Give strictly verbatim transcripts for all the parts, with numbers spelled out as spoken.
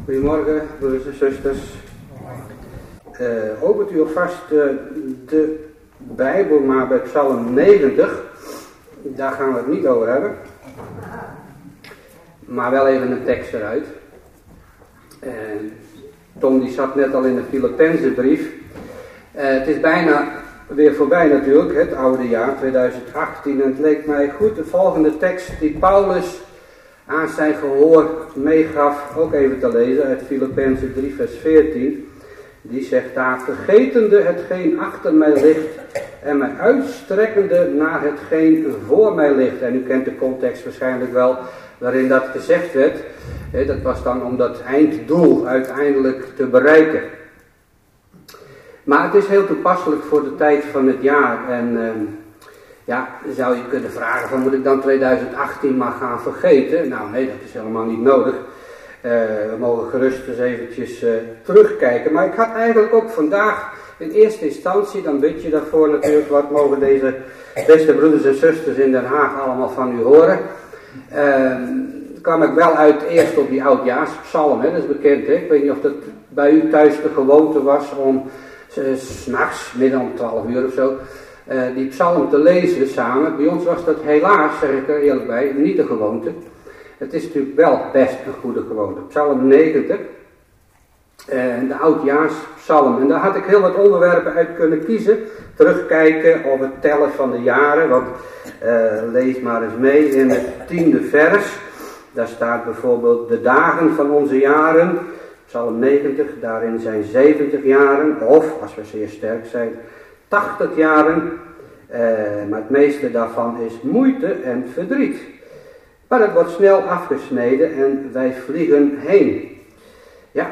Goedemorgen, broeders en zusters. Uh, opent u alvast uh, de Bijbel maar bij Psalm negentig. Daar gaan we het niet over hebben. Maar wel even een tekst eruit. Uh, Tom die zat net al in de Filippenzenbrief. Uh, het is bijna weer voorbij natuurlijk, het oude jaar tweeduizend achttien. En het leek mij goed de volgende tekst die Paulus aan zijn gehoor meegaf, ook even te lezen uit Filippenzen drie vers veertien. Die zegt daar: vergetende hetgeen achter mij ligt en mij uitstrekkende naar hetgeen voor mij ligt. En u kent de context waarschijnlijk wel waarin dat gezegd werd. Dat was dan om dat einddoel uiteindelijk te bereiken. Maar het is heel toepasselijk voor de tijd van het jaar. En uh, ja, zou je kunnen vragen van, moet ik dan tweeduizend achttien maar gaan vergeten? Nou nee, dat is helemaal niet nodig. Uh, we mogen gerust eens eventjes uh, terugkijken. Maar ik had eigenlijk ook vandaag in eerste instantie, dan bid je daarvoor natuurlijk, wat mogen deze beste broeders en zusters in Den Haag allemaal van u horen. Uh, kwam ik wel uit eerst op die oudjaarspsalm, hè, dat is bekend. Hè? Ik weet niet of dat bij u thuis de gewoonte was om uh, 's nachts, midden om twaalf uur of zo, uh, die psalm te lezen samen. Bij ons was dat helaas, zeg ik er eerlijk bij, niet de gewoonte. Het is natuurlijk wel best een goede gewoonte. Psalm negentig, uh, de oudjaarspsalm. En daar had ik heel wat onderwerpen uit kunnen kiezen. Terugkijken of het tellen van de jaren, want uh, lees maar eens mee in het tiende vers. Daar staat bijvoorbeeld de dagen van onze jaren, Psalm negentig, daarin zijn zeventig jaren, of als we zeer sterk zijn, tachtig jaren. Uh, maar het meeste daarvan is moeite en verdriet. Maar het wordt snel afgesneden en wij vliegen heen. Ja,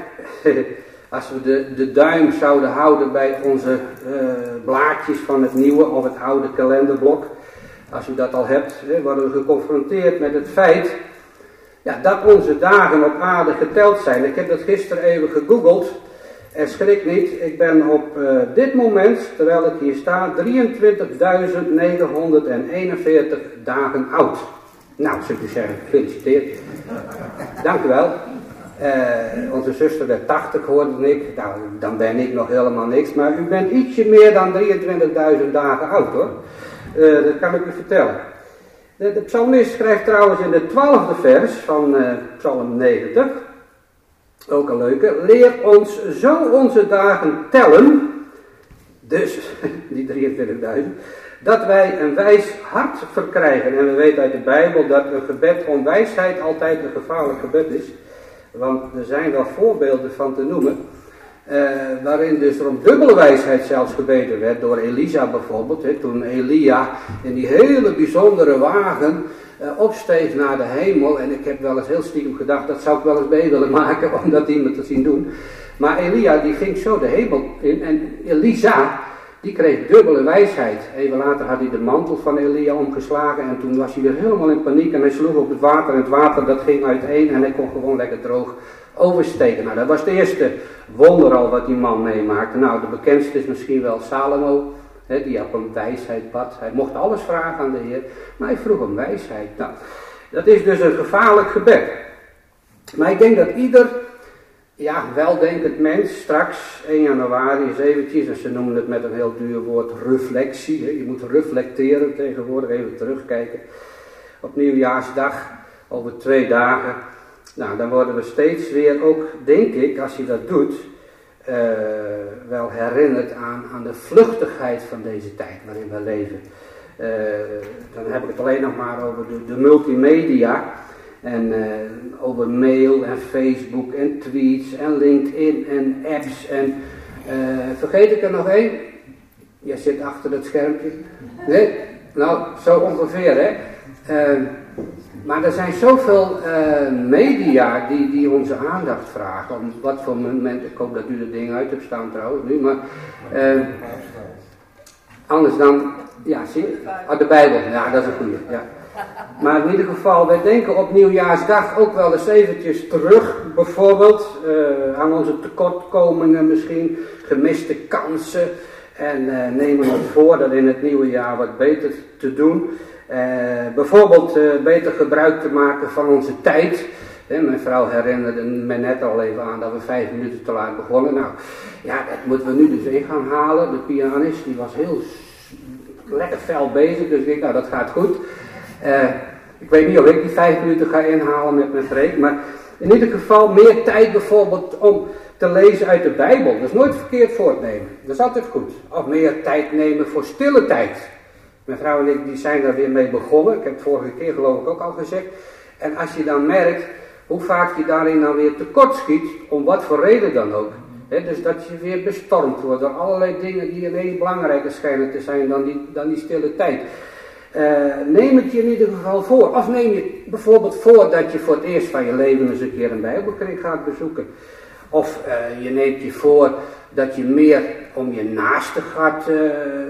als we de, de duim zouden houden bij onze uh, blaadjes van het nieuwe of het oude kalenderblok, als u dat al hebt, hè, worden we geconfronteerd met het feit ja, dat onze dagen op aarde geteld zijn. Ik heb dat gisteren even gegoogeld en schrik niet, ik ben op uh, dit moment, terwijl ik hier sta, drieëntwintigduizend negenhonderdeenenveertig dagen oud. Nou, zou ik u zeggen, gefeliciteerd. Dank u wel. Uh, onze zuster werd tachtig, hoorde ik. Nou, dan ben ik nog helemaal niks. Maar u bent ietsje meer dan drieëntwintigduizend dagen oud, hoor. Uh, dat kan ik u vertellen. De, de psalmist schrijft trouwens in de twaalfde vers van uh, Psalm negentig, ook een leuke: leer ons zo onze dagen tellen, dus die drieëntwintigduizend, dat wij een wijs hart verkrijgen. En we weten uit de Bijbel dat een gebed om wijsheid altijd een gevaarlijk gebed is. Want er zijn wel voorbeelden van te noemen, uh, waarin dus er om dubbele wijsheid zelfs gebeden werd, door Elisa bijvoorbeeld. Hè, toen Elia in die hele bijzondere wagen uh, opsteeg naar de hemel. En ik heb wel eens heel stiekem gedacht, dat zou ik wel eens mee willen maken, om dat iemand te zien doen. Maar Elia die ging zo de hemel in en Elisa, die kreeg dubbele wijsheid. Even later had hij de mantel van Elia omgeslagen en toen was hij weer helemaal in paniek en hij sloeg op het water en het water dat ging uiteen en hij kon gewoon lekker droog oversteken. Nou, dat was het eerste wonder al wat die man meemaakte. Nou, de bekendste is misschien wel Salomo, hè, die op een wijsheid bad. Hij mocht alles vragen aan de Heer, maar hij vroeg om wijsheid. Nou, dat is dus een gevaarlijk gebed. Maar ik denk dat ieder ja, weldenkend mens straks één januari is eventjes, en ze noemen het met een heel duur woord reflectie, hè. Je moet reflecteren tegenwoordig, even terugkijken. Op nieuwjaarsdag, over twee dagen, nou dan worden we steeds weer ook, denk ik, als je dat doet, uh, wel herinnerd aan, aan de vluchtigheid van deze tijd waarin we leven. Uh, dan heb ik het alleen nog maar over de, de multimedia. En uh, over mail en Facebook en tweets en LinkedIn en apps en uh, vergeet ik er nog één? Jij zit achter het schermpje. Nee? Nou, zo ongeveer, hè. Uh, maar er zijn zoveel uh, media die, die onze aandacht vragen. Op wat voor moment, ik hoop dat u de dingen uit hebt staan trouwens nu, maar uh, anders dan, ja, zie oh, de Bijbel, ja, dat is een goede, ja. Maar in ieder geval, wij denken op nieuwjaarsdag ook wel eens eventjes terug, bijvoorbeeld uh, aan onze tekortkomingen misschien, gemiste kansen. En uh, nemen ons voor dat in het nieuwe jaar wat beter te doen. Uh, bijvoorbeeld uh, beter gebruik te maken van onze tijd. He, mijn vrouw herinnerde me net al even aan dat we vijf minuten te laat begonnen. Nou, ja, dat moeten we nu dus in gaan halen. De pianist die was heel lekker fel bezig, dus ik denk, nou dat gaat goed. Uh, ik weet niet of ik die vijf minuten ga inhalen met mijn preek, maar in ieder geval meer tijd bijvoorbeeld om te lezen uit de Bijbel. Dat is nooit verkeerd voortnemen. Dat is altijd goed. Of meer tijd nemen voor stille tijd. Mijn vrouw en ik die zijn daar weer mee begonnen. Ik heb het vorige keer geloof ik ook al gezegd. En als je dan merkt hoe vaak je daarin dan weer tekort schiet, om wat voor reden dan ook. He, dus dat je weer bestormd wordt door allerlei dingen die ineens belangrijker schijnen te zijn dan die, dan die stille tijd. Uh, neem het je in ieder geval voor. Of neem je bijvoorbeeld voor dat je voor het eerst van je leven eens een keer een Bijbelkring gaat bezoeken. Of uh, je neemt je voor dat je meer om je naaste gaat, uh,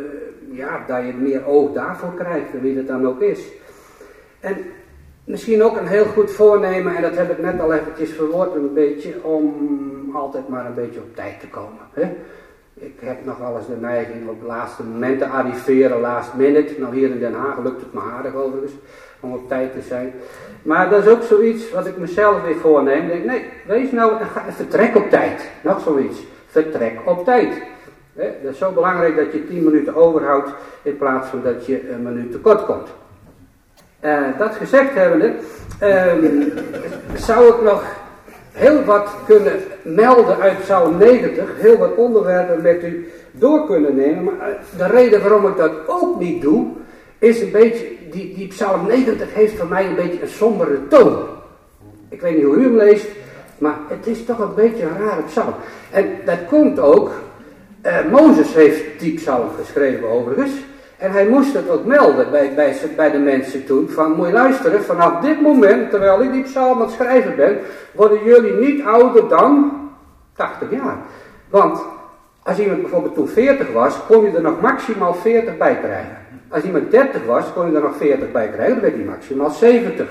ja, dat je meer oog daarvoor krijgt, wie het dan ook is. En misschien ook een heel goed voornemen, en dat heb ik net al eventjes verwoord een beetje, om altijd maar een beetje op tijd te komen. Hè? Ik heb nog wel eens de neiging op het laatste moment te arriveren, last minute. Nou, hier in Den Haag lukt het me aardig overigens, om op tijd te zijn. Maar dat is ook zoiets wat ik mezelf weer voorneem. Ik denk, nee, wees nou, vertrek op tijd. Nog zoiets, vertrek op tijd. He, dat is zo belangrijk dat je tien minuten overhoudt, in plaats van dat je een minuut tekort komt. Uh, dat gezegd hebbende, uh, zou ik nog heel wat kunnen melden uit Psalm negentig, heel wat onderwerpen met u door kunnen nemen. Maar de reden waarom ik dat ook niet doe, is een beetje, die, die Psalm negentig heeft voor mij een beetje een sombere toon. Ik weet niet hoe u hem leest, maar het is toch een beetje een rare psalm. En dat komt ook, uh, Mozes heeft die psalm geschreven overigens, en hij moest het ook melden bij, bij, bij de mensen toen, van moet je luisteren, vanaf dit moment, terwijl ik die psalm aan het schrijven ben, worden jullie niet ouder dan tachtig jaar. Want als iemand bijvoorbeeld toen veertig was, kon je er nog maximaal veertig bij krijgen. Als iemand dertig was, kon je er nog veertig bij krijgen, dan werd hij maximaal zeventig.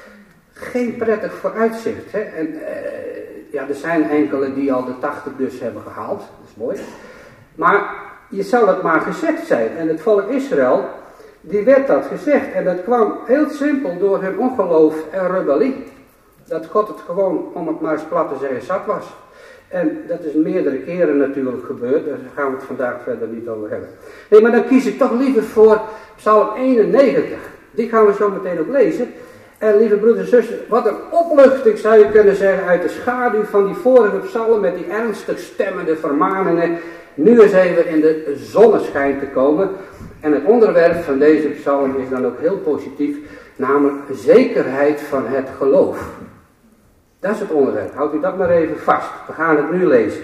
Geen prettig vooruitzicht. Hè? En uh, ja, er zijn enkele die al de tachtig dus hebben gehaald, dat is mooi. Maar je zal het maar gezegd zijn. En het volk Israël, die werd dat gezegd. En dat kwam heel simpel door hun ongeloof en rebellie. Dat God het gewoon, om het maar eens plat te zeggen, zat was. En dat is meerdere keren natuurlijk gebeurd. Daar gaan we het vandaag verder niet over hebben. Nee, maar dan kies ik toch liever voor Psalm eenennegentig. Die gaan we zo meteen ook lezen. En lieve broeders en zusters, wat een opluchting zou je kunnen zeggen uit de schaduw van die vorige psalm met die ernstig stemmende vermaningen. Nu eens even in de zonneschijn te komen. En het onderwerp van deze psalm is dan ook heel positief, namelijk zekerheid van het geloof. Dat is het onderwerp. Houd u dat maar even vast. We gaan het nu lezen.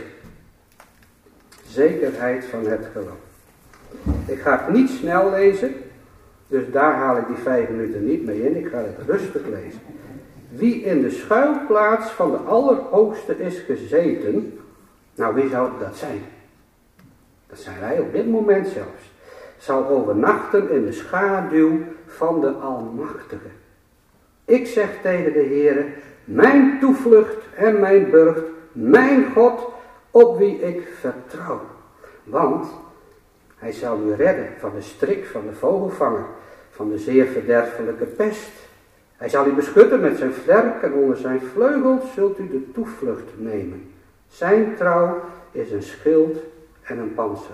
Zekerheid van het geloof. Ik ga het niet snel lezen, dus daar haal ik die vijf minuten niet mee in. Ik ga het rustig lezen. Wie in de schuilplaats van de Allerhoogste is gezeten, nou wie zou dat zijn? Dat zijn wij op dit moment zelfs. Zal overnachten in de schaduw van de Almachtige. Ik zeg tegen de Heere, mijn toevlucht en mijn burcht, mijn God, op wie ik vertrouw. Want hij zal u redden van de strik van de vogelvanger, van de zeer verderfelijke pest. Hij zal u beschutten met zijn vlerk en onder zijn vleugels zult u de toevlucht nemen. Zijn trouw is een schild en een pantser.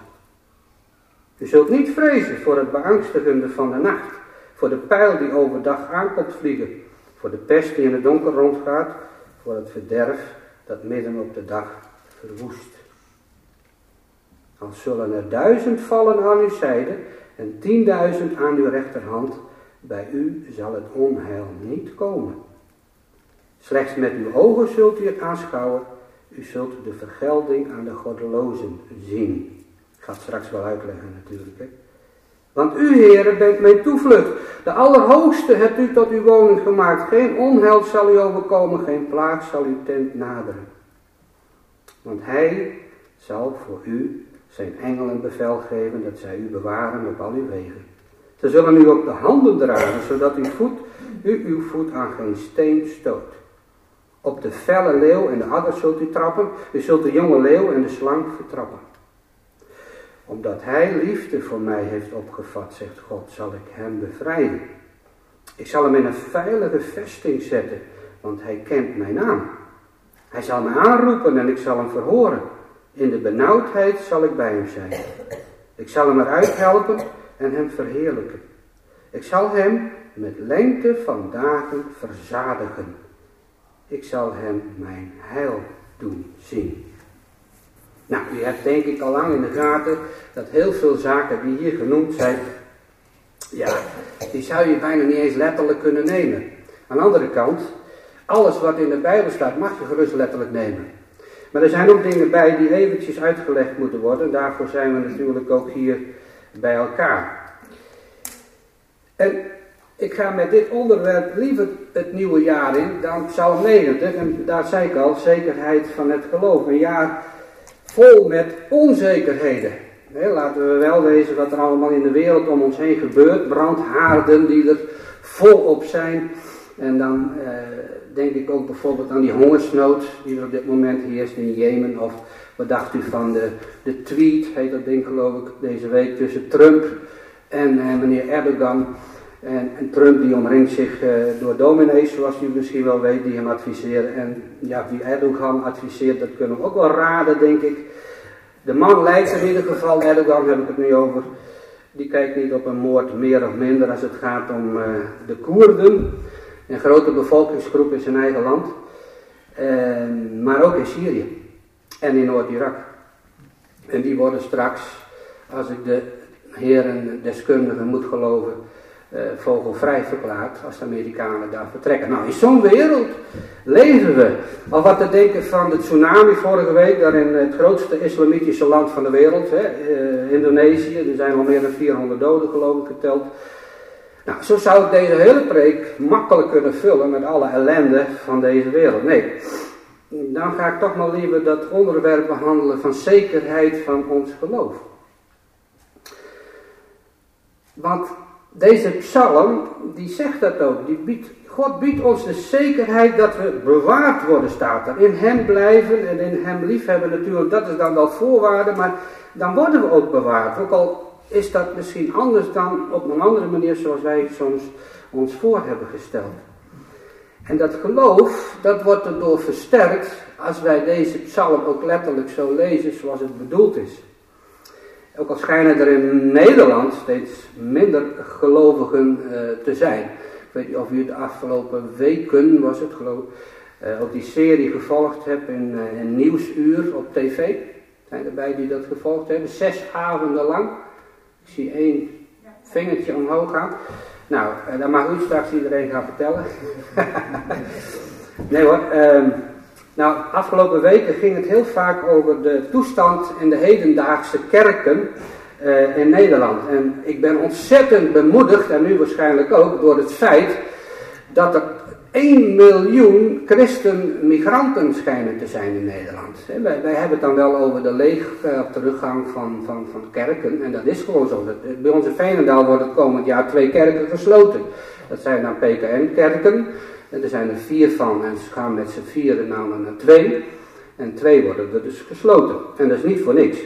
U zult niet vrezen voor het beangstigende van de nacht, voor de pijl die overdag aankomt vliegen, voor de pest die in het donker rondgaat, voor het verderf dat midden op de dag verwoest. Al zullen er duizend vallen aan uw zijde en tienduizend aan uw rechterhand, bij u zal het onheil niet komen. Slechts met uw ogen zult u het aanschouwen, u zult de vergelding aan de goddelozen zien. Ik ga het straks wel uitleggen natuurlijk. Hè. Want u, Heere, bent mijn toevlucht. De Allerhoogste hebt u tot uw woning gemaakt. Geen onheil zal u overkomen, geen plaag zal uw tent naderen. Want hij zal voor u zijn engelen bevel geven dat zij u bewaren op al uw wegen. Ze zullen u op de handen dragen, zodat uw voet, u uw voet aan geen steen stoot. Op de felle leeuw en de adder zult u trappen, u zult de jonge leeuw en de slang vertrappen. Omdat hij liefde voor mij heeft opgevat, zegt God, zal ik hem bevrijden. Ik zal hem in een veilige vesting zetten, want hij kent mijn naam. Hij zal mij aanroepen en ik zal hem verhoren. In de benauwdheid zal ik bij hem zijn. Ik zal hem eruit helpen en hem verheerlijken. Ik zal hem met lengte van dagen verzadigen. Ik zal hem mijn heil doen zien. Nou, u hebt denk ik al lang in de gaten dat heel veel zaken die hier genoemd zijn, ja, die zou je bijna niet eens letterlijk kunnen nemen. Aan de andere kant, alles wat in de Bijbel staat mag je gerust letterlijk nemen. Maar er zijn ook dingen bij die eventjes uitgelegd moeten worden. Daarvoor zijn we natuurlijk ook hier bij elkaar. En ik ga met dit onderwerp liever het nieuwe jaar in dan Psalm negentig. En daar zei ik al, zekerheid van het geloof. Een jaar vol met onzekerheden. He, laten we wel wezen wat er allemaal in de wereld om ons heen gebeurt. Brandhaarden die er volop zijn. En dan eh, denk ik ook bijvoorbeeld aan die hongersnood die er op dit moment heerst in Jemen. Of wat dacht u van de, de tweet, heet dat ding geloof ik, deze week tussen Trump en eh, meneer Erdogan. En, en Trump die omringt zich uh, door dominees, zoals u misschien wel weet, die hem adviseren. En ja, wie Erdogan adviseert, dat kunnen we ook wel raden, denk ik. De man lijkt in ieder geval, Erdogan heb ik het nu over, die kijkt niet op een moord meer of minder als het gaat om uh, de Koerden. Een grote bevolkingsgroep in zijn eigen land. Uh, maar ook in Syrië en in Noord-Irak. En die worden straks, als ik de heren deskundigen moet geloven, Uh, vogelvrij verklaard als de Amerikanen daar vertrekken. Nou, in zo'n wereld leven we. Al wat te denken van de tsunami vorige week, daar in het grootste islamitische land van de wereld, hè, uh, Indonesië, er zijn al meer dan vierhonderd doden geloof ik geteld. Nou, zo zou ik deze hele preek makkelijk kunnen vullen met alle ellende van deze wereld. Nee, dan ga ik toch maar liever dat onderwerp behandelen van zekerheid van ons geloof. Want deze psalm, die zegt dat ook. Die biedt, God biedt ons de zekerheid dat we bewaard worden, staat er. In hem blijven en in hem liefhebben natuurlijk, dat is dan wel voorwaarde, maar dan worden we ook bewaard. Ook al is dat misschien anders dan op een andere manier zoals wij soms ons voor hebben gesteld. En dat geloof, dat wordt erdoor versterkt als wij deze psalm ook letterlijk zo lezen zoals het bedoeld is. Ook al schijnen er in Nederland steeds minder gelovigen uh, te zijn. Ik weet niet of u de afgelopen weken, was het geloof ik, uh, ook die serie gevolgd hebt in, uh, in Nieuwsuur op tv. Zijn erbij die dat gevolgd hebben, zes avonden lang. Ik zie één vingertje omhoog gaan. Nou, uh, dan mag u straks iedereen gaan vertellen. Nee hoor, uh, nou, afgelopen weken ging het heel vaak over de toestand in de hedendaagse kerken uh, in Nederland. En ik ben ontzettend bemoedigd, en u waarschijnlijk ook, door het feit dat er één miljoen christen-migranten schijnen te zijn in Nederland. He, wij, wij hebben het dan wel over de leeg uh, teruggang van, van, van kerken, en dat is gewoon zo. Bij ons in Veenendaal wordt het komend jaar twee kerken gesloten. Dat zijn dan P K N-kerken. En er zijn er vier van en ze gaan met z'n vieren namelijk naar twee. En twee worden er dus gesloten. En dat is niet voor niks.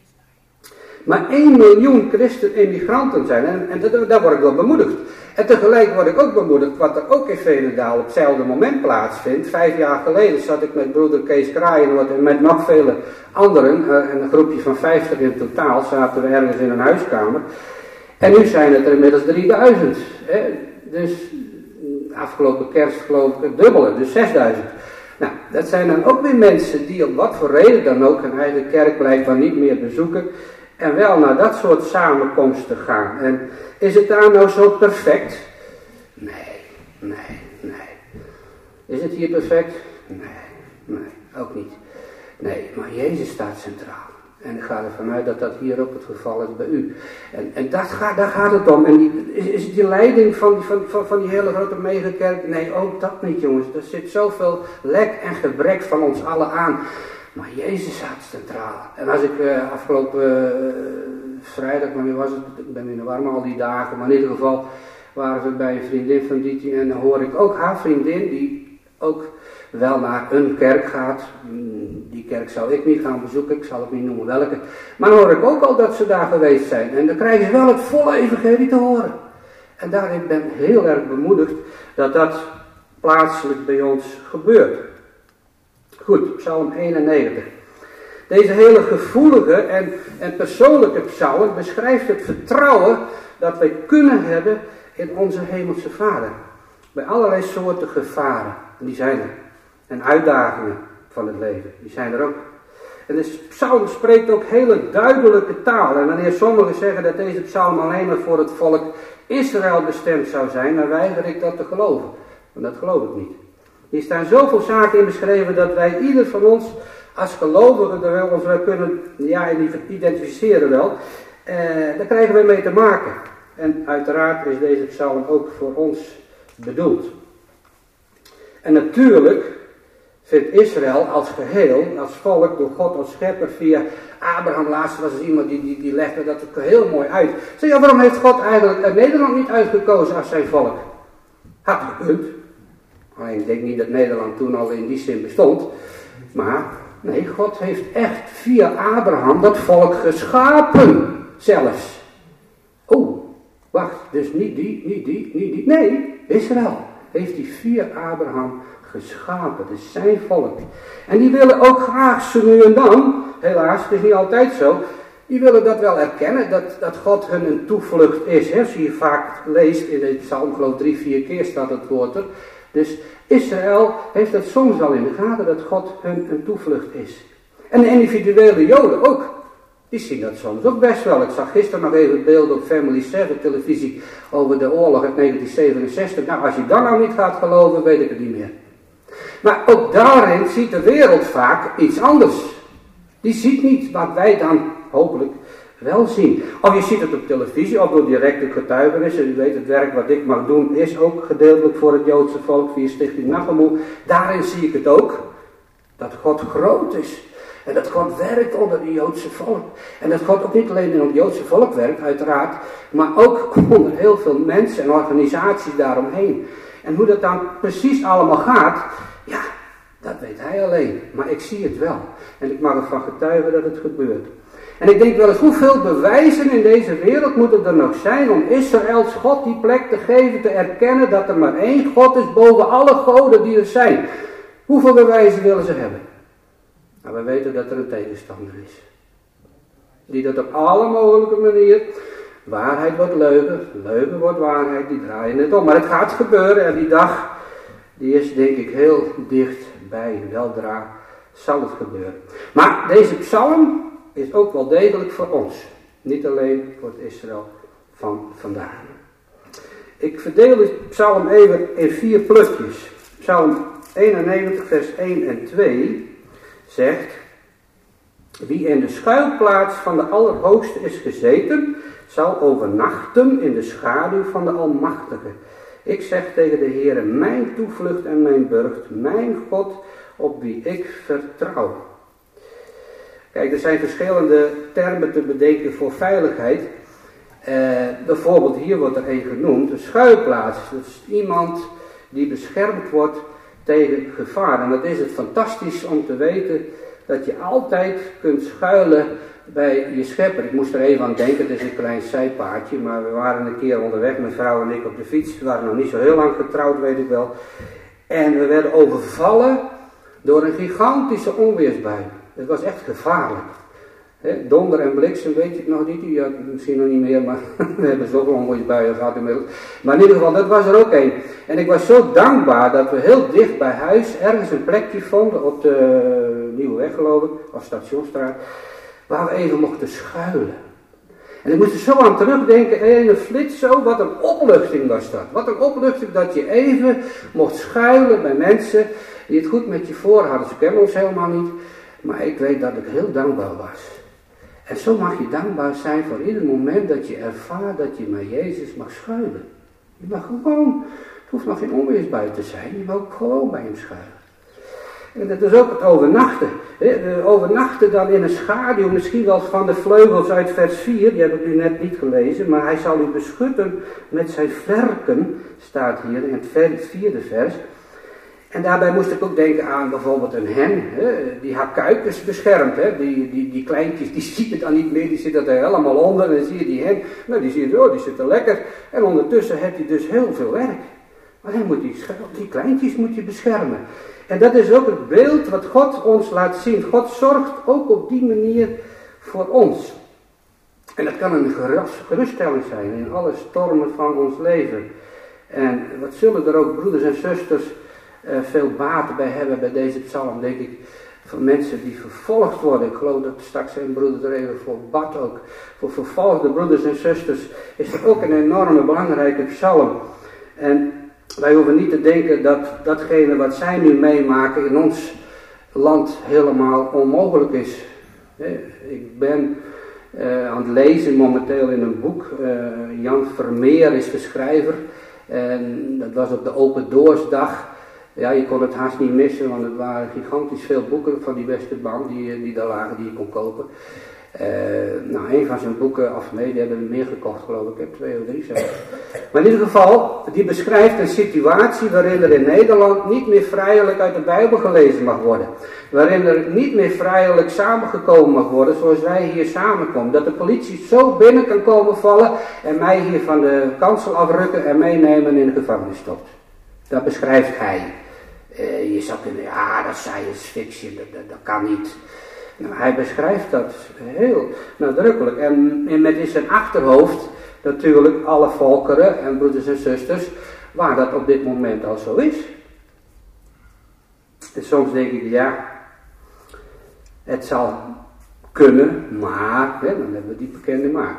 Maar één miljoen christen-immigranten zijn. En, en dat, daar word ik wel bemoedigd. En tegelijk word ik ook bemoedigd wat er ook in Veenendaal op hetzelfde moment plaatsvindt. Vijf jaar geleden zat ik met broeder Kees Kraaienhoort en met nog vele anderen. Uh, een groepje van vijftig in totaal zaten we ergens in een huiskamer. En nu zijn het er inmiddels drieduizend. Hè? Dus afgelopen kerst geloof ik het dubbele, dus zesduizend. Nou, dat zijn dan ook weer mensen die op wat voor reden dan ook hun eigen kerk blijkbaar niet meer bezoeken en wel naar dat soort samenkomsten gaan. En is het daar nou zo perfect? Nee, nee, nee. Is het hier perfect? Nee, nee, ook niet. Nee, maar Jezus staat centraal. En ik ga ervan uit dat dat hier ook het geval is bij u. En, en dat gaat, daar gaat het om. En die, is, is het die leiding van, van, van, van die hele grote megakerk? Nee, ook dat niet, jongens. Er zit zoveel lek en gebrek van ons allen aan. Maar Jezus staat centraal. En als ik uh, afgelopen uh, vrijdag, wanneer was het? Ik ben in de warme al die dagen. Maar in ieder geval waren we bij een vriendin van Diti. En dan hoor ik ook haar vriendin, die ook wel naar een kerk gaat. Die kerk zou ik niet gaan bezoeken, ik zal het niet noemen welke. Maar dan hoor ik ook al dat ze daar geweest zijn. En dan krijgen ze wel het volle evangelie te horen. En daarin ben ik heel erg bemoedigd dat dat plaatselijk bij ons gebeurt. Goed, Psalm eenennegentig. Deze hele gevoelige en, en persoonlijke psalm beschrijft het vertrouwen dat wij kunnen hebben in onze hemelse Vader. Bij allerlei soorten gevaren, en die zijn er. En uitdagingen van het leven, die zijn er ook. En de psalm spreekt ook hele duidelijke taal. En wanneer sommigen zeggen dat deze psalm alleen maar voor het volk Israël bestemd zou zijn, dan weiger ik dat te geloven. Want dat geloof ik niet. Hier staan zoveel zaken in beschreven dat wij, ieder van ons, als gelovigen er wel ons wel kunnen ja, identificeren wel. Eh, daar krijgen we mee te maken. En uiteraard is deze psalm ook voor ons bedoeld. En natuurlijk vindt Israël als geheel, als volk, door God als schepper via Abraham, laatst was er iemand die, die, die legde dat ook heel mooi uit. Zeg, ja, waarom heeft God eigenlijk Nederland niet uitgekozen als zijn volk? Had gekund. Alleen ik denk niet dat Nederland toen al in die zin bestond. Maar nee, God heeft echt via Abraham dat volk geschapen zelfs. Oh, wacht, dus niet die, niet die, niet die. Nee, Israël heeft hij via Abraham geschapen. Dat is zijn volk. En die willen ook graag zo nu en dan, helaas, het is niet altijd zo, die willen dat wel erkennen, dat, dat God hun een toevlucht is. Hè? Als je vaak leest in de psalm, geloof drie, vier keer staat het woord er. Dus Israël heeft dat soms wel in de gaten, dat God hun een toevlucht is. En de individuele Joden ook. Die zien dat soms ook best wel. Ik zag gisteren nog even beelden op Family zeven televisie over de oorlog uit negentien zevenenzestig. Nou, als je dan nou niet gaat geloven, weet ik het niet meer. Maar ook daarin ziet de wereld vaak iets anders. Die ziet niet wat wij dan hopelijk wel zien. Of je ziet het op televisie, of door directe getuigenissen. U weet, het werk wat ik mag doen is ook gedeeltelijk voor het Joodse volk via Stichting Nachemoe. Daarin zie ik het ook. Dat God groot is. En dat God werkt onder het Joodse volk. En dat God ook niet alleen in het Joodse volk werkt, uiteraard. Maar ook onder heel veel mensen en organisaties daaromheen. En hoe dat dan precies allemaal gaat, ja, dat weet hij alleen. Maar ik zie het wel. En ik mag ervan getuigen dat het gebeurt. En ik denk wel eens, hoeveel bewijzen in deze wereld moeten er nog zijn om Israëls God die plek te geven, te erkennen dat er maar één God is boven alle goden die er zijn. Hoeveel bewijzen willen ze hebben? Nou, we weten dat er een tegenstander is. Die dat op alle mogelijke manieren, waarheid wordt leugen, leugen wordt waarheid, die draaien het om. Maar het gaat gebeuren en die dag, die is denk ik heel dichtbij, weldra zal het gebeuren. Maar deze psalm is ook wel degelijk voor ons. Niet alleen voor het Israël van vandaag. Ik verdeel de psalm even in vier plukjes. Psalm eenennegentig vers één en twee zegt: wie in de schuilplaats van de Allerhoogste is gezeten, zal overnachten in de schaduw van de Almachtige. Ik zeg tegen de Heere, mijn toevlucht en mijn burcht, mijn God, op wie ik vertrouw. Kijk, er zijn verschillende termen te bedenken voor veiligheid. Eh, bijvoorbeeld hier wordt er een genoemd, een schuilplaats. Dat is iemand die beschermd wordt tegen gevaar. En dat is het fantastisch om te weten dat je altijd kunt schuilen bij je schepper. Ik moest er even aan denken, het is een klein zijpaadje, maar we waren een keer onderweg, mijn vrouw en ik op de fiets. We waren nog niet zo heel lang getrouwd, weet ik wel. En we werden overvallen door een gigantische onweersbui. Het was echt gevaarlijk. He, donder en bliksem, weet je het nog niet? Ja, misschien nog niet meer, maar we hebben zoveel onweersbuien gehad inmiddels. Maar in ieder geval, dat was er ook een. En ik was zo dankbaar dat we heel dicht bij huis ergens een plekje vonden op de Nieuwe Weg, geloof ik, of Stationsstraat, waar we even mochten schuilen. En ik moest er zo aan terugdenken, in een flits zo, wat een opluchting was dat. Wat een opluchting dat je even mocht schuilen bij mensen die het goed met je voor hadden. Ze kennen ons helemaal niet, maar ik weet dat ik heel dankbaar was. En zo mag je dankbaar zijn voor ieder moment dat je ervaart dat je met Jezus mag schuilen. Je mag gewoon, het hoeft nog geen onweersbui te zijn, je mag ook gewoon bij hem schuilen. En dat is ook het overnachten. He, overnachten dan in een schaduw, misschien wel van de vleugels uit vers vier, die heb ik nu net niet gelezen, maar hij zal u beschutten met zijn vlerken, staat hier in het vierde vers. En daarbij moest ik ook denken aan bijvoorbeeld een hen, hè, die haar kuikens beschermt. Hè, die, die, die kleintjes, die zie je dan niet meer, die zitten er helemaal onder. En dan zie je die hen, nou die zie je, oh, die zitten lekker. En ondertussen heeft hij dus heel veel werk. Maar hij moet die, die kleintjes moet je beschermen. En dat is ook het beeld wat God ons laat zien. God zorgt ook op die manier voor ons. En dat kan een geruststelling zijn in alle stormen van ons leven. En wat zullen er ook broeders en zusters uh, veel baat bij hebben bij deze psalm, denk ik. Van mensen die vervolgd worden. Ik geloof dat straks een broeder er even voor bad ook. Voor vervolgde broeders en zusters is dat ook een enorme belangrijke psalm. En wij hoeven niet te denken dat datgene wat zij nu meemaken in ons land helemaal onmogelijk is. Ik ben uh, aan het lezen momenteel in een boek. Uh, Jan Vermeer is de schrijver. En dat was op de Open Doorsdag. Ja, je kon het haast niet missen, want het waren gigantisch veel boeken van die Westerbaan die, die daar lagen, die je kon kopen. Uh, nou, een van zijn boeken, of nee, die hebben we meer gekocht geloof ik, ik heb twee of drie zelfs. Maar in ieder geval, die beschrijft een situatie waarin er in Nederland niet meer vrijelijk uit de Bijbel gelezen mag worden. Waarin er niet meer vrijelijk samengekomen mag worden zoals wij hier samenkomen. Dat de politie zo binnen kan komen vallen en mij hier van de kansel afrukken en meenemen en in de gevangenis stopt. Dat beschrijft hij. Uh, je zou kunnen, ja, dat is science fiction, dat, dat, dat kan niet. Nou, hij beschrijft dat heel nadrukkelijk. En, en met in zijn achterhoofd natuurlijk alle volkeren en broeders en zusters waar dat op dit moment al zo is. En soms denk ik, ja, het zal kunnen, maar, hè, dan hebben we die bekende maar.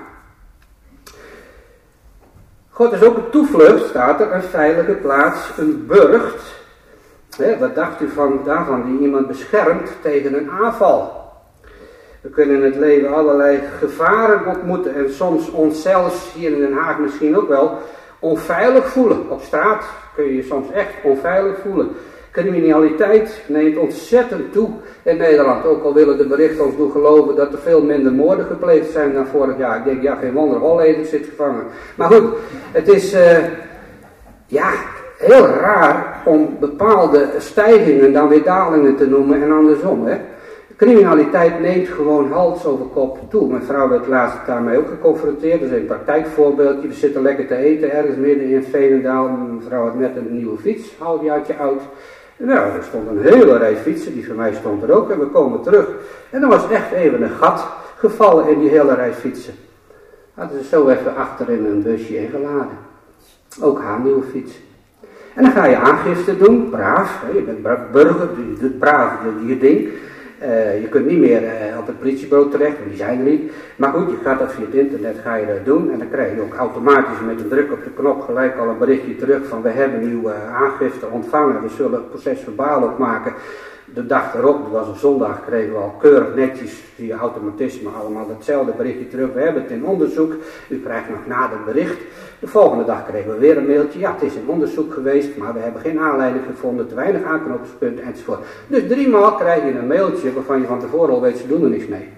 God is ook een toevlucht, staat er, een veilige plaats, een burcht. Hè, wat dacht u van, daarvan, die iemand beschermt tegen een aanval? We kunnen in het leven allerlei gevaren ontmoeten en soms onszelf, hier in Den Haag misschien ook wel, onveilig voelen. Op straat kun je je soms echt onveilig voelen. Criminaliteit neemt ontzettend toe in Nederland. Ook al willen de berichten ons doen geloven dat er veel minder moorden gepleegd zijn dan vorig jaar. Ik denk, ja, geen wonder, Holleder zit gevangen. Maar goed, het is uh, ja, heel raar om bepaalde stijgingen dan weer dalingen te noemen en andersom, hè. Criminaliteit neemt gewoon hals over kop toe. Mijn vrouw werd laatst daarmee ook geconfronteerd. Dat is een praktijkvoorbeeldje. We zitten lekker te eten ergens midden in Veenendaal. Mijn vrouw had net een nieuwe fiets, halfjaartje oud. Nou, er stond een hele rij fietsen, die van mij stond er ook. En we komen terug. En er was echt even een gat gevallen in die hele rij fietsen. Hadden ze zo even achter in een busje ingeladen. Ook haar nieuwe fiets. En dan ga je aangifte doen, braaf. Hè? Je bent burger, je doet braaf je, je ding. Uh, je kunt niet meer uh, op het politiebureau terecht, want die zijn er niet. Maar goed, je gaat dat via het internet ga je dat doen. En dan krijg je ook automatisch met een druk op de knop gelijk al een berichtje terug van we hebben uw uh, aangifte ontvangen. We zullen het proces verbaal ook maken. De dag erop, dat was een zondag, kregen we al keurig netjes via automatisme allemaal hetzelfde berichtje terug. We hebben het in onderzoek, u krijgt nog nader bericht. De volgende dag kregen we weer een mailtje, ja het is in onderzoek geweest, maar we hebben geen aanleiding gevonden, te weinig aanknopingspunten enzovoort. Dus driemaal krijg je een mailtje waarvan je van tevoren al weet, ze doen er niks mee.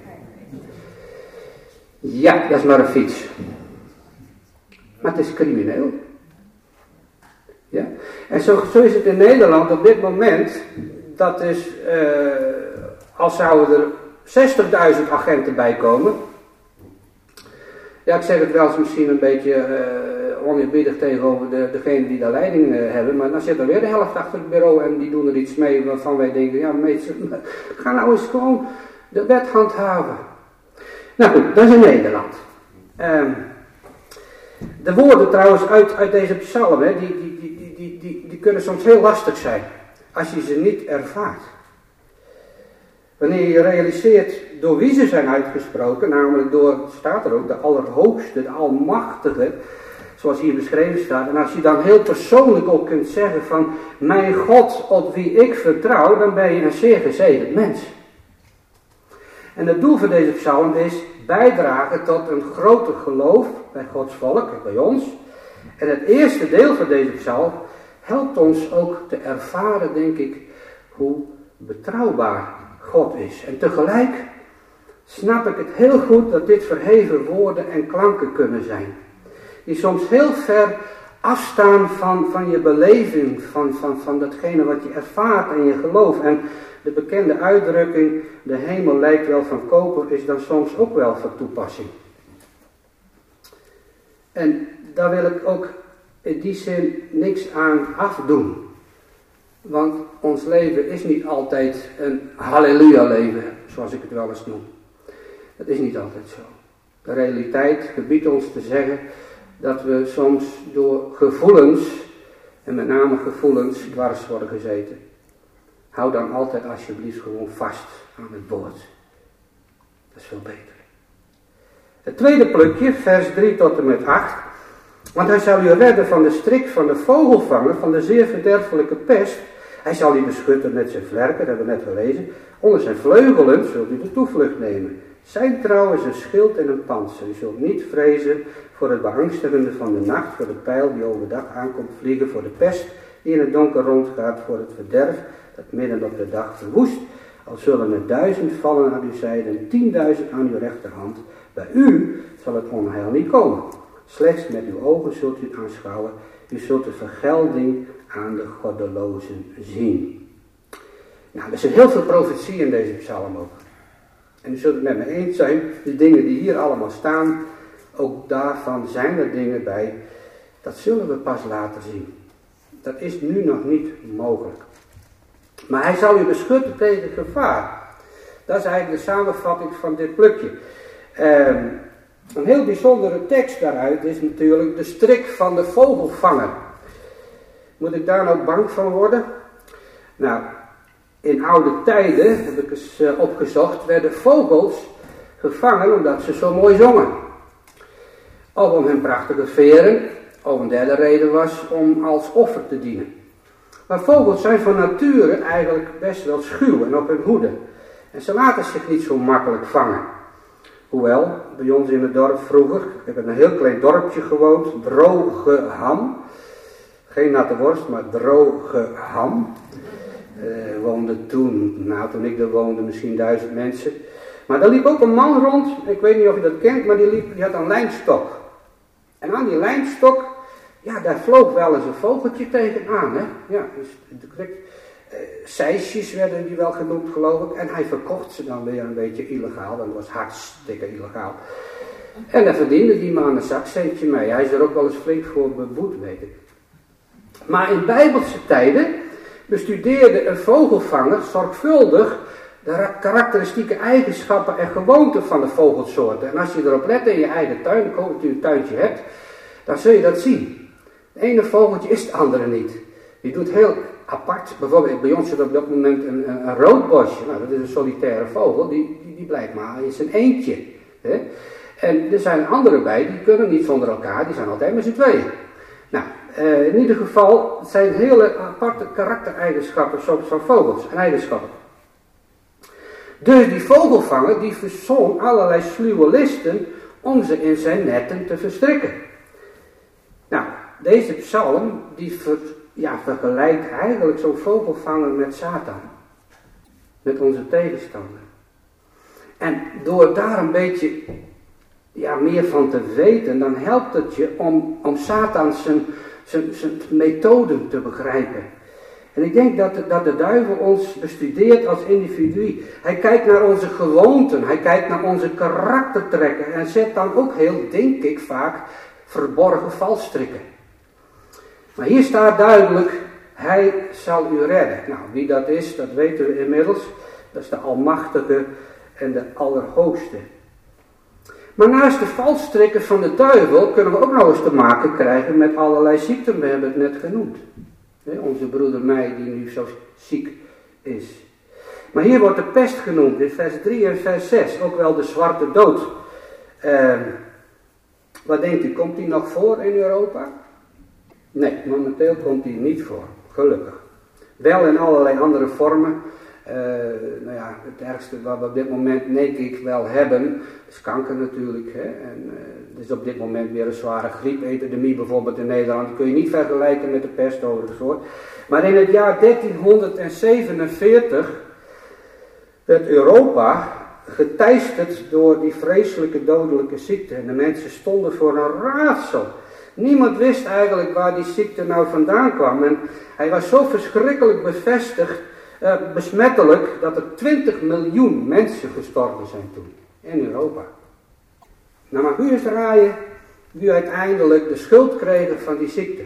Ja, dat is maar een fiets. Maar het is crimineel. Ja? En zo, zo is het in Nederland op dit moment. Dat is, uh, als zouden er zestigduizend agenten bij komen. Ja, ik zeg het wel eens misschien een beetje uh, oneerbiedig tegenover de, degene die de leiding uh, hebben. Maar dan zit er weer de helft achter het bureau en die doen er iets mee waarvan wij denken, ja mensen, ga nou eens gewoon de wet handhaven. Nou goed, dat is in Nederland. Um, de woorden trouwens uit, uit deze psalm, hè, die, die, die, die, die, die, die kunnen soms heel lastig zijn. Als je ze niet ervaart. Wanneer je realiseert door wie ze zijn uitgesproken, namelijk door, staat er ook, de Allerhoogste, de Almachtige, zoals hier beschreven staat. En als je dan heel persoonlijk ook kunt zeggen van, mijn God op wie ik vertrouw, dan ben je een zeer gezegend mens. En het doel van deze psalm is bijdragen tot een groter geloof bij Gods volk, bij ons. En het eerste deel van deze psalm helpt ons ook te ervaren, denk ik, hoe betrouwbaar God is. En tegelijk snap ik het heel goed dat dit verheven woorden en klanken kunnen zijn. Die soms heel ver afstaan van, van je beleving, van, van, van datgene wat je ervaart en je geloof. En de bekende uitdrukking, de hemel lijkt wel van koper, is dan soms ook wel van toepassing. En daar wil ik ook in die zin niks aan afdoen. Want ons leven is niet altijd een halleluja leven, zoals ik het wel eens noem. Dat is niet altijd zo. De realiteit gebiedt ons te zeggen dat we soms door gevoelens, en met name gevoelens, dwars worden gezeten. Hou dan altijd alsjeblieft gewoon vast aan het woord. Dat is veel beter. Het tweede plukje, vers drie tot en met acht. Want hij zal u redden van de strik van de vogelvanger, van de zeer verderfelijke pest. Hij zal u beschutten met zijn vlerken, dat hebben we net gelezen. Onder zijn vleugelen zult u de toevlucht nemen. Zijn trouw is een schild en een pantser. U zult niet vrezen voor het beangstigende van de nacht, voor de pijl die overdag aankomt vliegen, voor de pest die in het donker rondgaat, voor het verderf dat midden op de dag verwoest. Al zullen er duizend vallen aan uw zijde en tienduizend aan uw rechterhand. Bij u zal het onheil niet komen. Slechts met uw ogen zult u het aanschouwen. U zult de vergelding aan de goddelozen zien. Nou, er zit heel veel profetie in deze psalm ook. En u zult het met me eens zijn, de dingen die hier allemaal staan, ook daarvan zijn er dingen bij. Dat zullen we pas later zien. Dat is nu nog niet mogelijk. Maar hij zal u beschutten tegen gevaar. Dat is eigenlijk de samenvatting van dit plukje. Um, een heel bijzondere tekst daaruit is natuurlijk de strik van de vogelvanger. Moet ik daar nou bang van worden? Nou, in oude tijden, heb ik eens uh, opgezocht, werden vogels gevangen omdat ze zo mooi zongen. Of om hun prachtige veren, of een derde reden was om als offer te dienen. Maar vogels zijn van nature eigenlijk best wel schuw en op hun hoede. En ze laten zich niet zo makkelijk vangen. Hoewel, bij ons in het dorp vroeger, ik heb in een heel klein dorpje gewoond, Drogeham. Geen natte worst, maar Drogeham. Uh, woonde toen, nou toen ik er woonde, misschien duizend mensen. Maar daar liep ook een man rond, ik weet niet of je dat kent, maar die, liep, die had een lijnstok. En aan die lijnstok, ja, daar vloog wel eens een vogeltje tegenaan, hè. Ja, dus uh, Sijsjes werden die wel genoemd, geloof ik. En hij verkocht ze dan weer een beetje illegaal, dat was hartstikke illegaal. En daar verdiende die man een zakcentje mee. Hij is er ook wel eens flink voor beboet, weet ik. Maar in bijbelse tijden bestudeerde een vogelvanger zorgvuldig de karakteristieke eigenschappen en gewoonten van de vogelsoorten. En als je erop let in je eigen tuin, ik hoop dat u een tuintje hebt, dan zul je dat zien. Het ene vogeltje is het andere niet. Die doet heel apart. Bijvoorbeeld bij ons zit op dat moment een, een, een roodbosje. Nou, dat is een solitaire vogel. Die, die, die blijkt maar is een eendje. Hè? En er zijn anderen bij, die kunnen niet zonder elkaar. Die zijn altijd met z'n tweeën. Nou, uh, in ieder geval het zijn hele aparte karaktereigenschappen soms van vogels en eigenschappen. Dus die vogelvanger die verzon allerlei sluwe listen om ze in zijn netten te verstrikken. Nou, deze psalm die ver, ja, vergelijkt eigenlijk zo'n vogelvanger met Satan. Met onze tegenstander. En door daar een beetje ja, meer van te weten, dan helpt het je om, om Satan zijn, zijn, zijn methoden te begrijpen. En ik denk dat de, dat de duivel ons bestudeert als individu. Hij kijkt naar onze gewoonten, hij kijkt naar onze karaktertrekken en zet dan ook heel, denk ik vaak, verborgen valstrikken. Maar hier staat duidelijk, hij zal u redden. Nou, wie dat is, dat weten we inmiddels. Dat is de Almachtige en de Allerhoogste. Maar naast de valstrikken van de duivel kunnen we ook nog eens te maken krijgen met allerlei ziekten. We hebben het net genoemd. Onze broeder Meij die nu zo ziek is. Maar hier wordt de pest genoemd in vers drie en vers zes. Ook wel de zwarte dood. Uh, wat denkt u, komt die nog voor in Europa? Nee, momenteel komt die niet voor. Gelukkig. Wel in allerlei andere vormen. Uh, nou ja, het ergste wat we op dit moment denk ik wel hebben, is kanker natuurlijk. Hè? En uh, er is op dit moment weer een zware griepepidemie bijvoorbeeld in Nederland. Die kun je niet vergelijken met de pest overigens hoor. Maar in het jaar dertienhonderdzevenenveertig werd Europa geteisterd door die vreselijke dodelijke ziekte. En de mensen stonden voor een raadsel. Niemand wist eigenlijk waar die ziekte nou vandaan kwam. En hij was zo verschrikkelijk bevestigd. Uh, besmettelijk dat er twintig miljoen mensen gestorven zijn toen in Europa. Nou mag u eens raaien wie uiteindelijk de schuld kregen van die ziekte?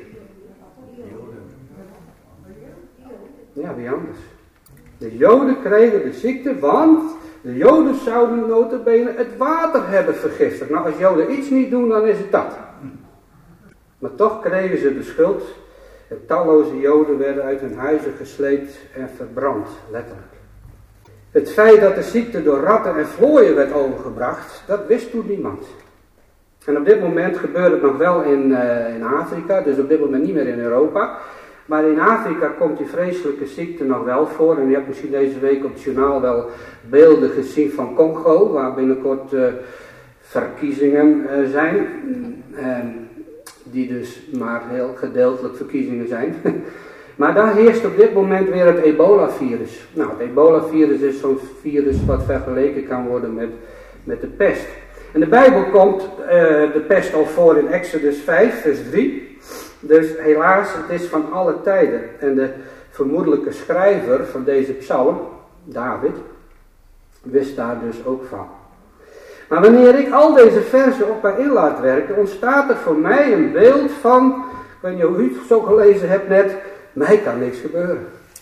Ja, wie anders? De Joden kregen de ziekte, want de Joden zouden nota bene het water hebben vergiftigd. Nou, als Joden iets niet doen, dan is het dat. Maar toch kregen ze de schuld. En talloze Joden werden uit hun huizen gesleept en verbrand, letterlijk. Het feit dat de ziekte door ratten en vlooien werd overgebracht, dat wist toen niemand. En op dit moment gebeurt het nog wel in, uh, in Afrika, dus op dit moment niet meer in Europa. Maar in Afrika komt die vreselijke ziekte nog wel voor. En je hebt misschien deze week op het journaal wel beelden gezien van Congo, waar binnenkort uh, verkiezingen uh, zijn. Uh, die dus maar heel gedeeltelijk verkiezingen zijn. Maar daar heerst op dit moment weer het ebola-virus. Nou, het ebola-virus is zo'n virus wat vergeleken kan worden met, met de pest. In de Bijbel komt uh, de pest al voor in Exodus vijf, vers drie. Dus helaas, het is van alle tijden. En de vermoedelijke schrijver van deze psalm, David, wist daar dus ook van. Maar wanneer ik al deze versen op mij in laat werken, ontstaat er voor mij een beeld van, ik weet niet hoe u het zo gelezen hebt net, mij kan niks gebeuren.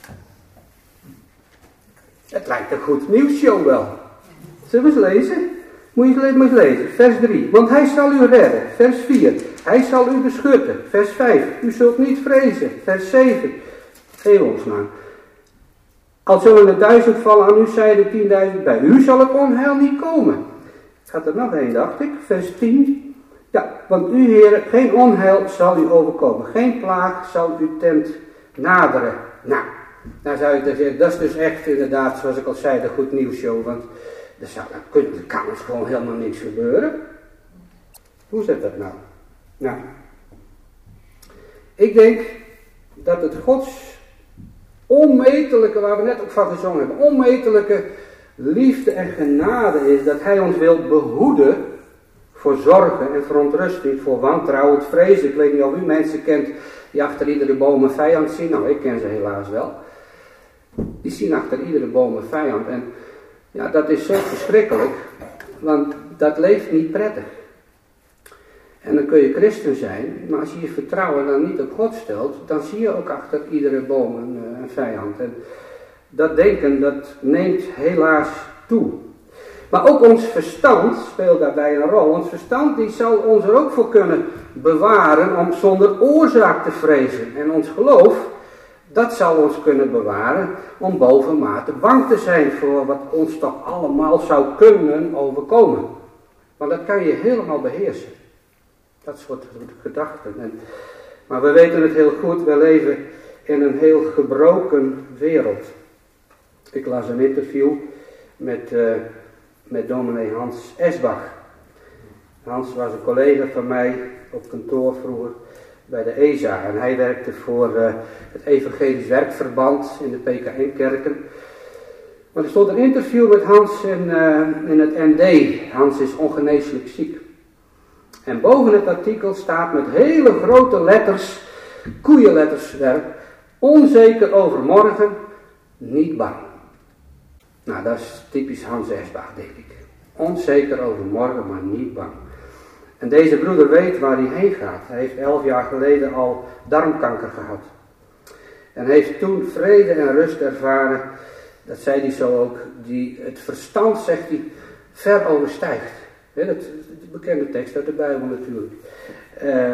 Het lijkt een goed nieuwsshow wel. Zullen we eens lezen? Moet je eens lezen, vers drie. Want hij zal u redden, vers vier. Hij zal u beschutten, vers vijf. U zult niet vrezen, vers zeven. Eeuwenslang. Al zullen er duizend vallen aan uw zijde, tienduizend bij u, zal het onheil niet komen. Gaat er nog één, dacht ik, vers tien. Ja, want u, Heer, geen onheil zal u overkomen. Geen plaag zal uw tent naderen. Nou, daar zou je zeggen, dat is dus echt inderdaad, zoals ik al zei, de goed nieuwsshow. Want er, zou, er kan ons gewoon helemaal niks gebeuren. Hoe zit dat nou? Nou, ik denk dat het Gods onmetelijke, waar we net ook van gezongen hebben, onmetelijke liefde en genade is dat hij ons wil behoeden voor zorgen en verontrusting, voor wantrouwen, vrezen. Ik weet niet of u mensen kent die achter iedere boom een vijand zien. Nou, ik ken ze helaas wel. Die zien achter iedere boom een vijand. En ja, dat is zo verschrikkelijk, want dat leeft niet prettig. En dan kun je christen zijn, maar als je je vertrouwen dan niet op God stelt, dan zie je ook achter iedere boom een, een vijand. En dat denken, dat neemt helaas toe. Maar ook ons verstand speelt daarbij een rol. Ons verstand die zal ons er ook voor kunnen bewaren om zonder oorzaak te vrezen. En ons geloof, dat zal ons kunnen bewaren om bovenmate bang te zijn voor wat ons toch allemaal zou kunnen overkomen. Want dat kan je helemaal beheersen. Dat soort gedachten. En, maar we weten het heel goed, we leven in een heel gebroken wereld. Ik las een interview met, uh, met dominee Hans Esbach. Hans was een collega van mij op kantoor vroeger bij de E S A. En hij werkte voor uh, het Evangelisch Werkverband in de P K N-kerken. Maar er stond een interview met Hans in, uh, in het N D. Hans is ongeneeslijk ziek. En boven het artikel staat met hele grote letters, koeienletters, onzeker over morgen, niet bang. Nou, dat is typisch Hans Esbach, denk ik. Onzeker over morgen, maar niet bang. En deze broeder weet waar hij heen gaat. Hij heeft elf jaar geleden al darmkanker gehad. En heeft toen vrede en rust ervaren, dat zei hij zo ook, die het verstand, zegt hij, ver overstijgt. He, dat is de bekende tekst uit de Bijbel natuurlijk. Uh,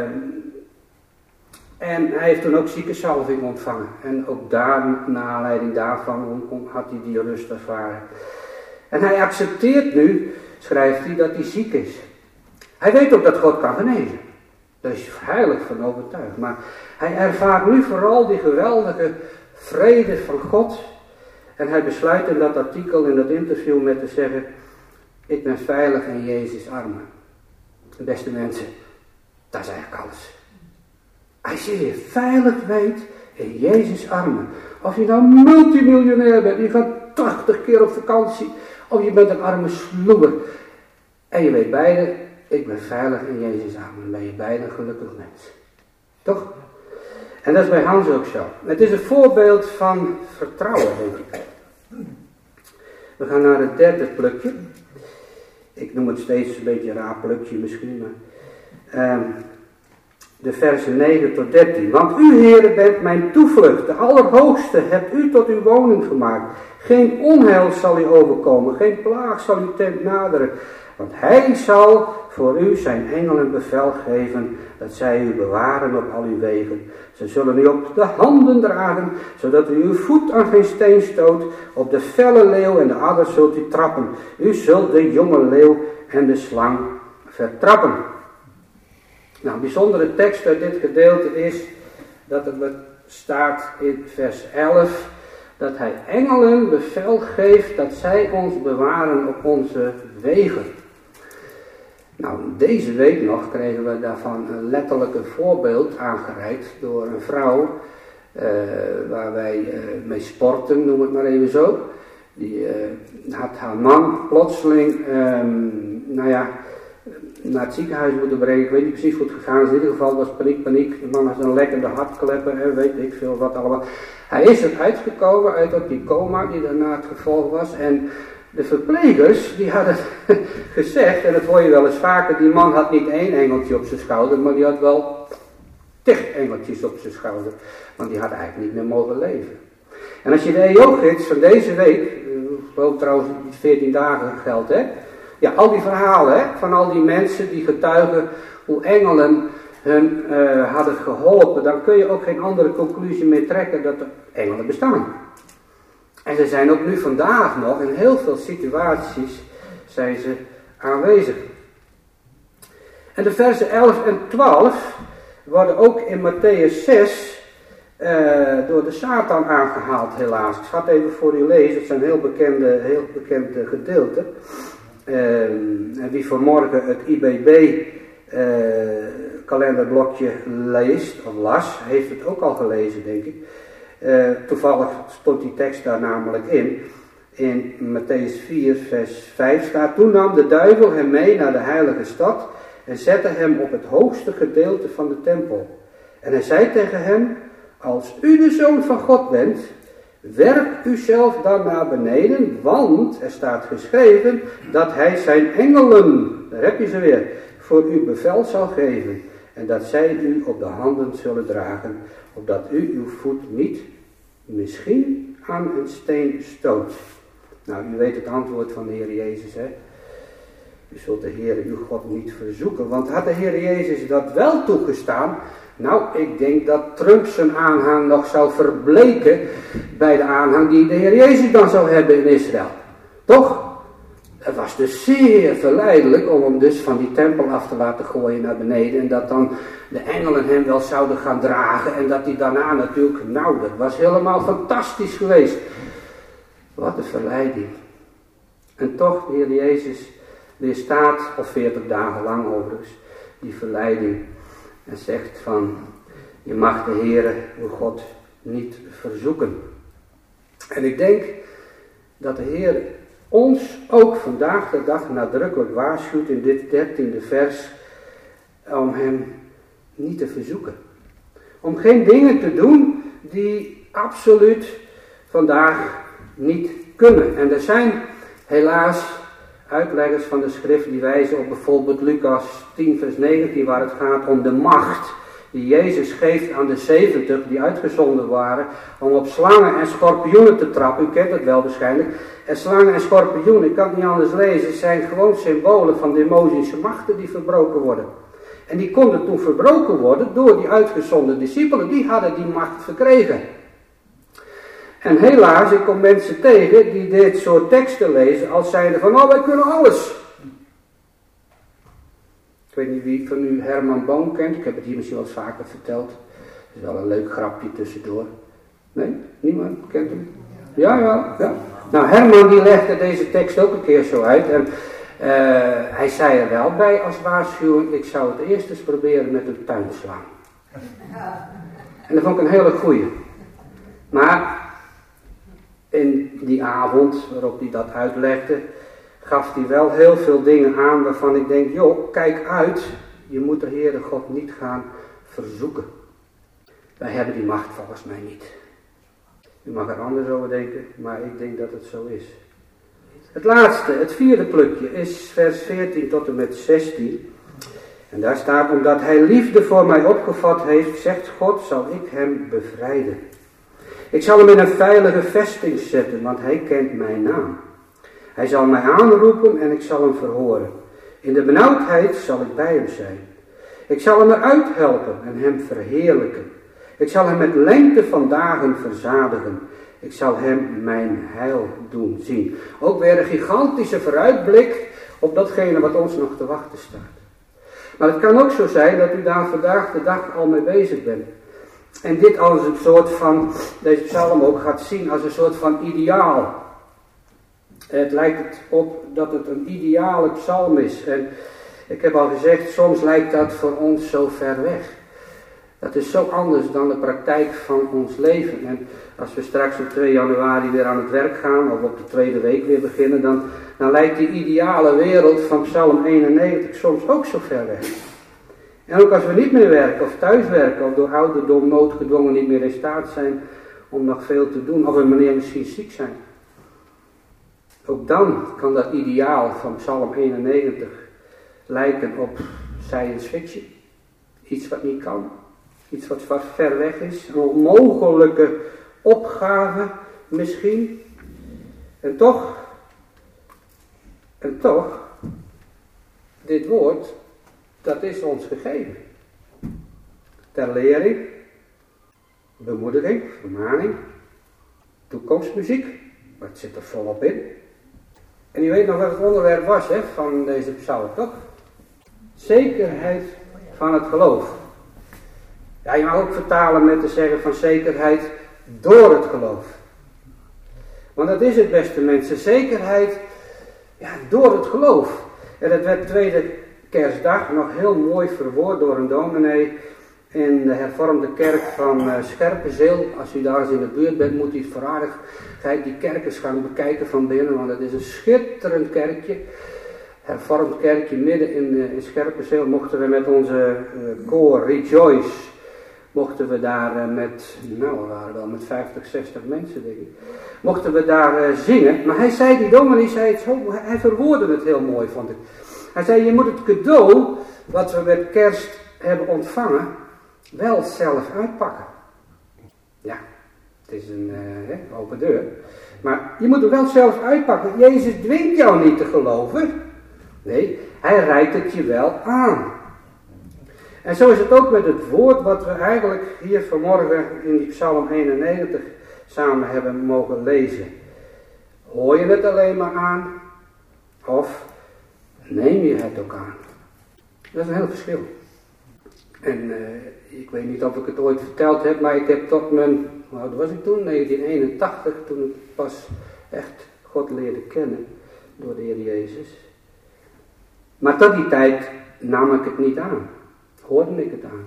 en hij heeft toen ook ziekenzalving ontvangen. En ook daar, naar aanleiding daarvan, had hij die rust ervaren. En hij accepteert nu, schrijft hij, dat hij ziek is. Hij weet ook dat God kan genezen. Daar is hij heilig van overtuigd. Maar hij ervaart nu vooral die geweldige vrede van God. En hij besluit in dat artikel, in dat interview met te zeggen, ik ben veilig in Jezus' armen. Beste mensen, dat is eigenlijk alles. Als je je veilig weet in Jezus' armen. Of je nou multimiljonair bent, je gaat tachtig keer op vakantie, of je bent een arme sloeber. En je weet beide, ik ben veilig in Jezus' armen. Dan ben je beide een gelukkig mens. Toch? En dat is bij Hans ook zo. Het is een voorbeeld van vertrouwen, denk ik. We gaan naar het derde plukje. Ik noem het steeds een beetje een raar plukje misschien, maar Uh, de versen negen tot dertien. Want u, Heere, bent mijn toevlucht. De Allerhoogste hebt u tot uw woning gemaakt. Geen onheil zal u overkomen. Geen plaag zal uw tent naderen. Want hij zal voor u zijn engelen bevel geven, dat zij u bewaren op al uw wegen. Ze zullen u op de handen dragen, zodat u uw voet aan geen steen stoot. Op de felle leeuw en de adder zult u trappen. U zult de jonge leeuw en de slang vertrappen. Nou, een bijzondere tekst uit dit gedeelte is dat er staat in vers elf, dat hij engelen bevel geeft dat zij ons bewaren op onze wegen. Nou, deze week nog kregen we daarvan een letterlijk voorbeeld aangereikt door een vrouw, uh, waar wij uh, mee sporten, noem het maar even zo. Die uh, had haar man plotseling, um, nou ja, naar het ziekenhuis moeten brengen. Ik weet niet precies hoe het gegaan is. In ieder geval was paniek, paniek. De man had een lekkende hartklepper en weet ik veel wat allemaal. Hij is er uitgekomen uit op die coma die daarna het gevolg was. En de verplegers die hadden gezegd, en dat hoor je wel eens vaker, die man had niet één engeltje op zijn schouder, maar die had wel tig engeltjes op zijn schouder. Want die had eigenlijk niet meer mogen leven. En als je de E O-gids van deze week, ik geloof trouwens veertien dagen geldt, hè. Ja, al die verhalen hè, van al die mensen die getuigen hoe engelen hun uh, hadden geholpen, dan kun je ook geen andere conclusie meer trekken dat er engelen bestaan. En ze zijn ook nu vandaag nog in heel veel situaties zijn ze aanwezig. En de versen elf en twaalf worden ook in Matthäus zes uh, door de Satan aangehaald helaas. Ik ga het even voor u lezen, het zijn heel bekende, heel bekende gedeelten. Uh, en wie vanmorgen het I B B uh, kalenderblokje leest, of las, heeft het ook al gelezen denk ik. Uh, toevallig stond die tekst daar namelijk in. In Matthäus vier vers vijf staat: Toen nam de duivel hem mee naar de heilige stad en zette hem op het hoogste gedeelte van de tempel. En hij zei tegen hem: Als u de Zoon van God bent, werp uzelf dan naar beneden, want er staat geschreven dat hij zijn engelen, daar heb je ze weer, voor u bevel zal geven. En dat zij u op de handen zullen dragen, opdat u uw voet niet misschien aan een steen stoot. Nou, u weet het antwoord van de Heer Jezus, hè. U zult de Heer uw God niet verzoeken. Want had de Heer Jezus dat wel toegestaan, nou, ik denk dat Trump zijn aanhang nog zou verbleken bij de aanhang die de Heer Jezus dan zou hebben in Israël. Toch? Het was dus zeer verleidelijk om hem dus van die tempel af te laten gooien naar beneden. En dat dan de engelen hem wel zouden gaan dragen. En dat hij daarna natuurlijk, nou, dat was helemaal fantastisch geweest. Wat een verleiding. En toch, de Heer Jezus weerstaat, al veertig dagen lang overigens, die verleiding. En zegt van, je mag de Heere, uw God, niet verzoeken. En ik denk dat de Heer ons ook vandaag de dag nadrukkelijk waarschuwt in dit dertiende vers, om hem niet te verzoeken. Om geen dingen te doen die absoluut vandaag niet kunnen. En er zijn helaas uitleggers van de schrift die wijzen op bijvoorbeeld Lucas tien vers negentien, waar het gaat om de macht die Jezus geeft aan de zeventig die uitgezonden waren om op slangen en schorpioenen te trappen. U kent het wel waarschijnlijk. En slangen en schorpioenen, ik kan het niet anders lezen, zijn gewoon symbolen van demonische machten die verbroken worden. En die konden toen verbroken worden door die uitgezonden discipelen, die hadden die macht verkregen. En helaas, ik kom mensen tegen die dit soort teksten lezen als zijnde van, oh, wij kunnen alles. Ik weet niet wie van u Herman Boom kent, ik heb het hier misschien wel eens vaker verteld. Het is wel een leuk grapje tussendoor. Nee? Niemand kent hem? Ja, ja, ja. Nou, Herman die legde deze tekst ook een keer zo uit. En uh, hij zei er wel bij als waarschuwing, ik zou het eerst eens proberen met een tuinslang. En dat vond ik een hele goeie. Maar in die avond waarop hij dat uitlegde, gaf hij wel heel veel dingen aan waarvan ik denk, joh, kijk uit, je moet de Heere God niet gaan verzoeken. Wij hebben die macht volgens mij niet. U mag er anders over denken, maar ik denk dat het zo is. Het laatste, het vierde plukje, is vers veertien tot en met zestien. En daar staat, omdat hij liefde voor mij opgevat heeft, zegt God, zal ik hem bevrijden. Ik zal hem in een veilige vesting zetten, want hij kent mijn naam. Hij zal mij aanroepen en ik zal hem verhoren. In de benauwdheid zal ik bij hem zijn. Ik zal hem eruit helpen en hem verheerlijken. Ik zal hem met lengte van dagen verzadigen. Ik zal hem mijn heil doen zien. Ook weer een gigantische vooruitblik op datgene wat ons nog te wachten staat. Maar het kan ook zo zijn dat u daar vandaag de dag al mee bezig bent. En dit als een soort van, deze psalm ook gaat zien als een soort van ideaal. Het lijkt op dat het een ideale psalm is. En ik heb al gezegd, soms lijkt dat voor ons zo ver weg. Dat is zo anders dan de praktijk van ons leven. En als we straks op twee januari weer aan het werk gaan, of op de tweede week weer beginnen, dan, dan lijkt die ideale wereld van Psalm eenennegentig soms ook zo ver weg. En ook als we niet meer werken, of thuis werken, of door ouderdom noodgedwongen niet meer in staat zijn om nog veel te doen, of een meneer misschien ziek zijn. Ook dan kan dat ideaal van Psalm eenennegentig lijken op science fiction. Iets wat niet kan. Iets wat, wat ver weg is. Een onmogelijke opgave misschien. En toch, en toch, dit woord, dat is ons gegeven. Ter lering, bemoediging, vermaning, toekomstmuziek. Dat zit er volop in. En u weet nog wat het onderwerp was hè, van deze psalm, toch? Zekerheid van het geloof. Ja, je mag ook vertalen met te zeggen van zekerheid door het geloof. Want dat is het, beste mensen. Zekerheid ja, door het geloof. En dat werd tweede kerstdag nog heel mooi verwoord door een dominee in de hervormde kerk van uh, Scherpenzeel. Als u daar eens in de buurt bent, moet u vooraardig die kerk eens gaan bekijken van binnen. Want het is een schitterend kerkje. Hervormd kerkje midden in, uh, in Scherpenzeel. Mochten we met onze uh, koor Rejoice, mochten we daar uh, met, nou we waren wel met vijftig, zestig mensen denk ik. Mochten we daar uh, zingen. Maar hij zei, die dominee zei het zo, hij verwoordde het heel mooi vond ik. Hij zei, je moet het cadeau wat we met kerst hebben ontvangen, wel zelf uitpakken. Ja, het is een uh, hè, open deur. Maar je moet het wel zelf uitpakken. Jezus dwingt jou niet te geloven. Nee, hij reikt het je wel aan. En zo is het ook met het woord wat we eigenlijk hier vanmorgen in die Psalm eenennegentig samen hebben mogen lezen. Hoor je het alleen maar aan? Of neem je het ook aan? Dat is een heel verschil. En uh, ik weet niet of ik het ooit verteld heb, maar ik heb tot mijn, hoe oud was ik toen? negentien eenentachtig, toen ik pas echt God leerde kennen door de Heer Jezus. Maar tot die tijd nam ik het niet aan. Hoorde ik het aan.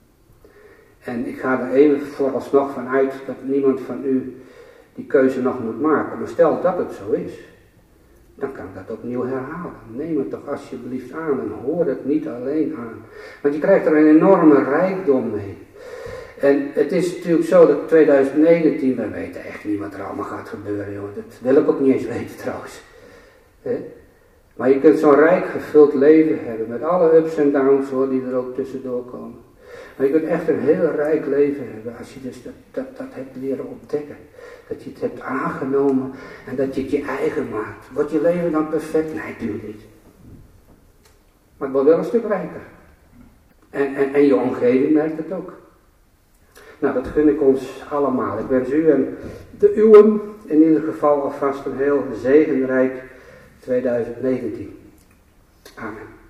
En ik ga er even vooralsnog van uit dat niemand van u die keuze nog moet maken. Maar stel dat het zo is, dan kan ik dat opnieuw herhalen. Neem het toch alsjeblieft aan en hoor het niet alleen aan. Want je krijgt er een enorme rijkdom mee. En het is natuurlijk zo dat twintig negentien, we weten echt niet wat er allemaal gaat gebeuren, joh. Dat wil ik ook niet eens weten trouwens. He? Maar je kunt zo'n rijk gevuld leven hebben, met alle ups en downs hoor, die er ook tussendoor komen. Maar je kunt echt een heel rijk leven hebben als je dus dat, dat, dat hebt leren ontdekken. Dat je het hebt aangenomen en dat je het je eigen maakt. Wordt je leven dan perfect? Nee, natuurlijk niet. Maar het wordt wel een stuk rijker. En, en, en je omgeving merkt het ook. Nou, dat gun ik ons allemaal. Ik wens u en de uwen in ieder geval alvast een heel zegenrijk twintig negentien. Amen.